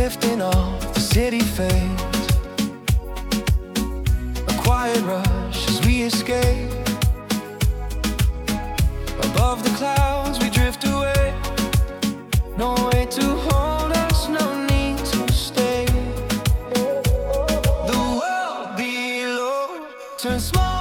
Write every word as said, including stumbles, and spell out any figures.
drifting off the city fades. A quiet rush as we escape. Above the clouds we drift away. No way to hold us, no need to stay. The world below turns small.